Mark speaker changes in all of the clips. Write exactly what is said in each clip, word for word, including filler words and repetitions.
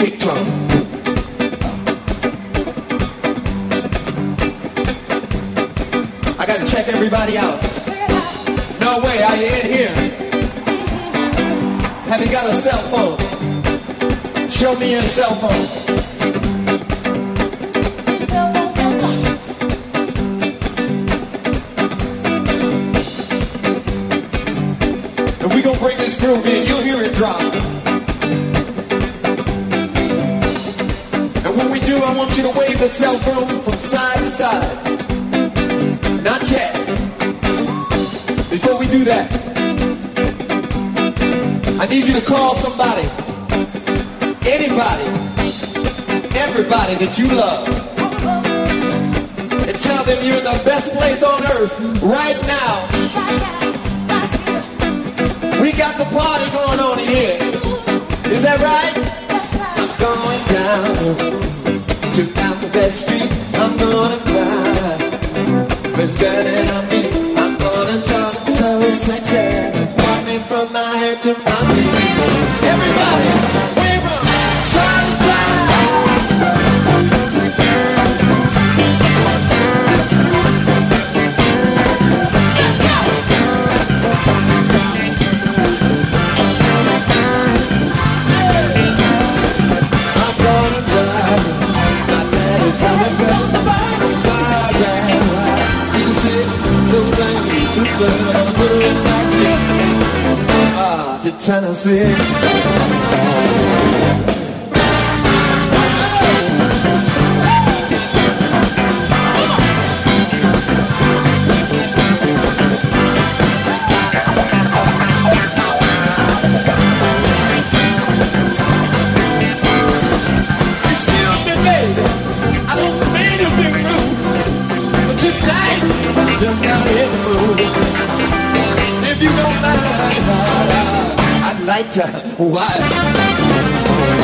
Speaker 1: kick drum. I gotta check everybody out. No way, are you in here? Have you got a cell phone? Show me your cell phone. And we gonna bring this groove in, you'll hear it drop. And when we do, I want you to wave the cell phone from side to side. Not yet. Before we do that, I need you to call somebody, anybody, everybody that you love, and tell them you're in the best place on earth right now. We got the party going on in here. Is that right? I'm going down to Alphabet Street. I'm gonna cry. Presenting on me, I'm gonna talk so sexy. Walking from my head to my feet. Everybody, wave from side to I'm gonna die. My daddy's coming from the fire. So lame to serve, I'm going back ah, to Tennessee. Excuse me, baby, I don't mean to be rude, but tonight just got in the mood. If you don't mind, I'd like to watch.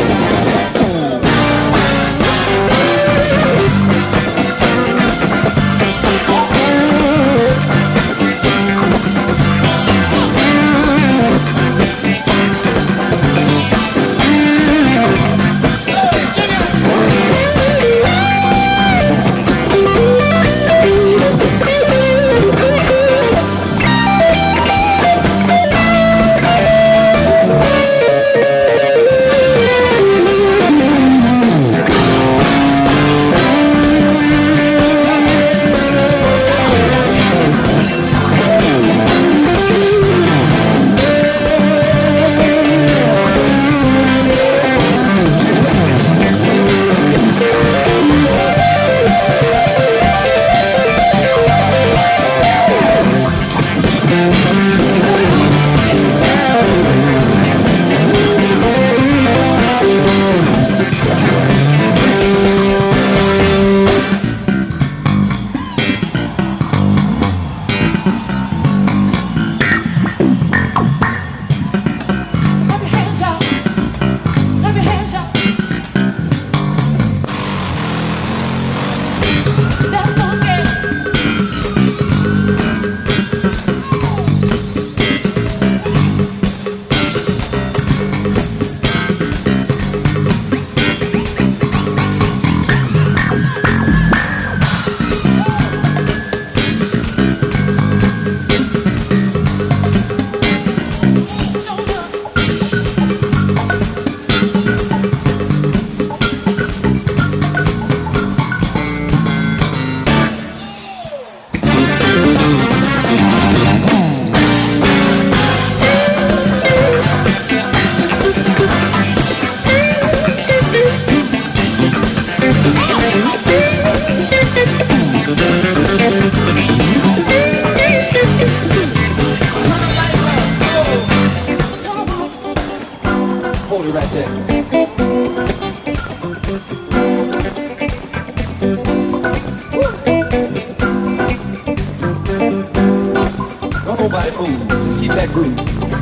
Speaker 1: Nobody move. Just keep that groove.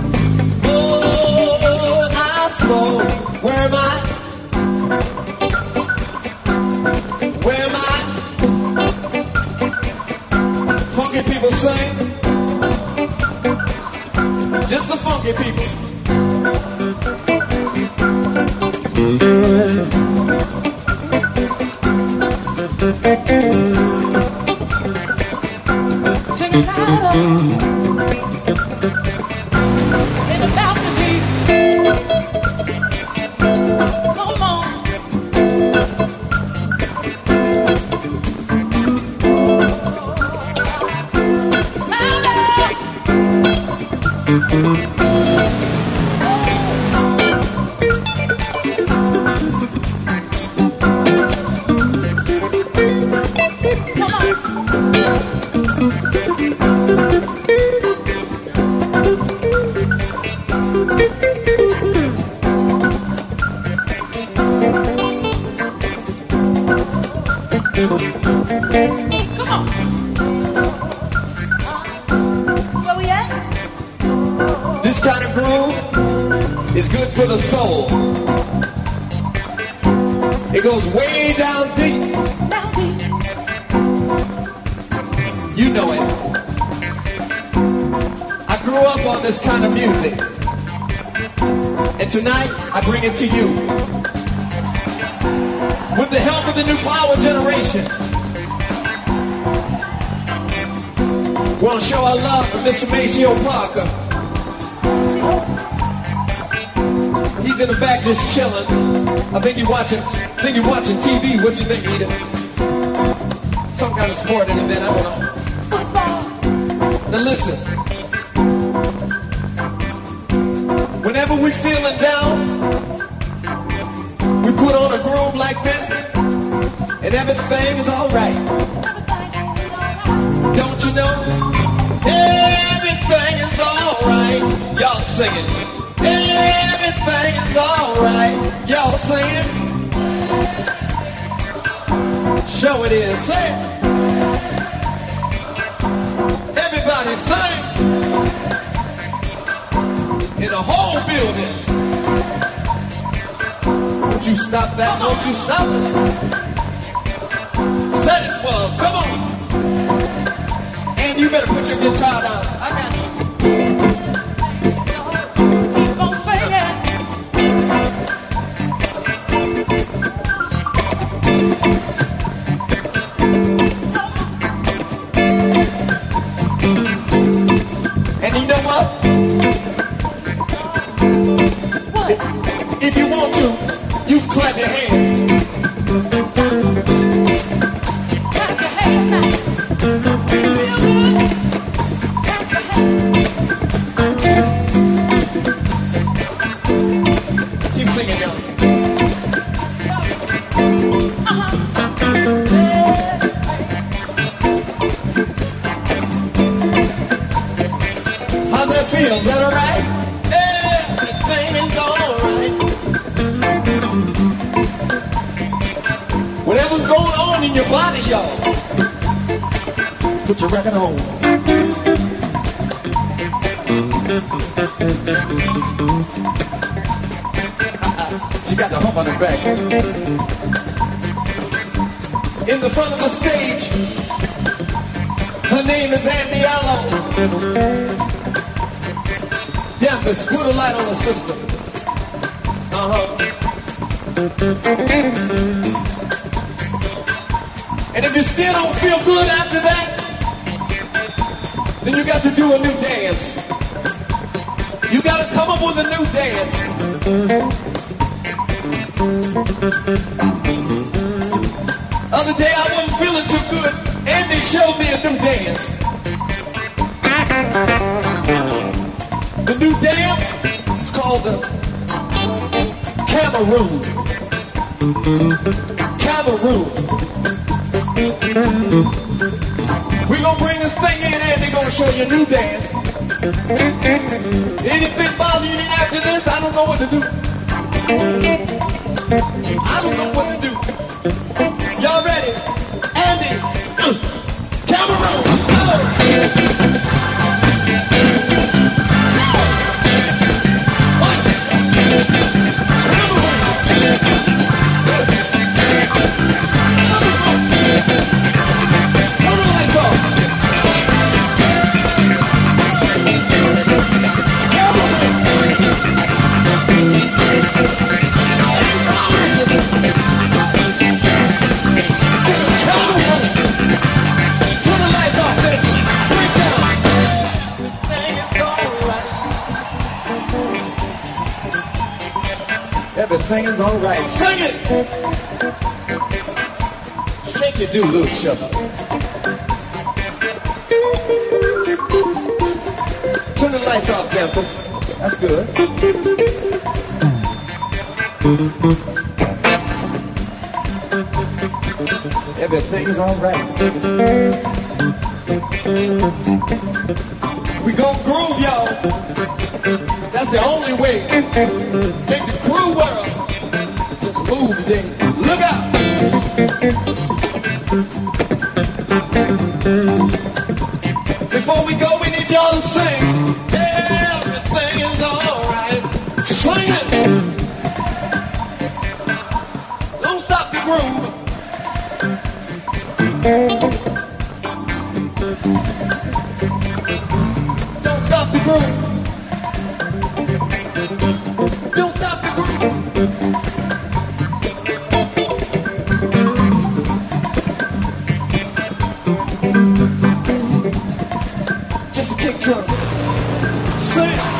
Speaker 1: Oh, I flow. Where am I? Where am I? Funky people sing. Just the funky people.
Speaker 2: Singing louder in the balcony. Come on. Come on. Where we at?
Speaker 1: This kind of groove is good for the soul. It goes way down deep.
Speaker 2: Down deep.
Speaker 1: You know it. I grew up on this kind of music. And tonight, I bring it to you. With the help of the new power generation. We want to show our love to Mister Maceo Parker. He's in the back just chilling. I think you're watching, I think you're watching T V. What you think, Edith? Some kind of sporting event, I don't know.
Speaker 2: Football.
Speaker 1: Now listen. Whenever we're feeling down, we put on a groove like this, and everything is alright. Don't you know? Everything is alright. Y'all singing. Everything is alright. Y'all singing. Show it is. Sing. Everybody sing. In the whole building. Don't you stop that. Don't you stop it. Said it was. Come on. And you better put your guitar down. I got you.
Speaker 2: Keep on singing.
Speaker 1: And you know what?
Speaker 2: What?
Speaker 1: If, if you want to, you clap your hands.
Speaker 2: Clap your hands now. Feel good. Clap your hands.
Speaker 1: Keep singing, y'all.
Speaker 2: Uh-huh.
Speaker 1: How's that feel? Is that alright? Everything is alright. Whatever's going on in your body, y'all, put your record on. She got the hump on her back. In the front of the stage, her name is Andy Allo. Yeah, miss, put a light on the system. Uh-huh. And if you still don't feel good after that, then you got to do a new dance. You got to come up with a new dance. Other day I wasn't feeling too good. Andy showed me a new dance. The new dance is called the Cameroon. Cameroon. We're gonna bring this thing in and they're gonna show you a new dance. Anything bother you after this, I don't know what to do. I don't know what to do. Y'all ready? Andy, uh, Cameroon. Oh. Watch it. Cameroon. Turn the lights off. Cameroon. everything is alright. Sing it! Shake your do-loo, sugar. Turn the lights off, Temple. That's good. Everything's alright. We gon' groove, y'all. That's the only way. Make the crew world just move today. Look out! Before we go, we need y'all to sing. Everything is alright. Sing it! Don't stop the groove. Don't stop the groove. Don't stop the groove. Just a kick drum. Sing.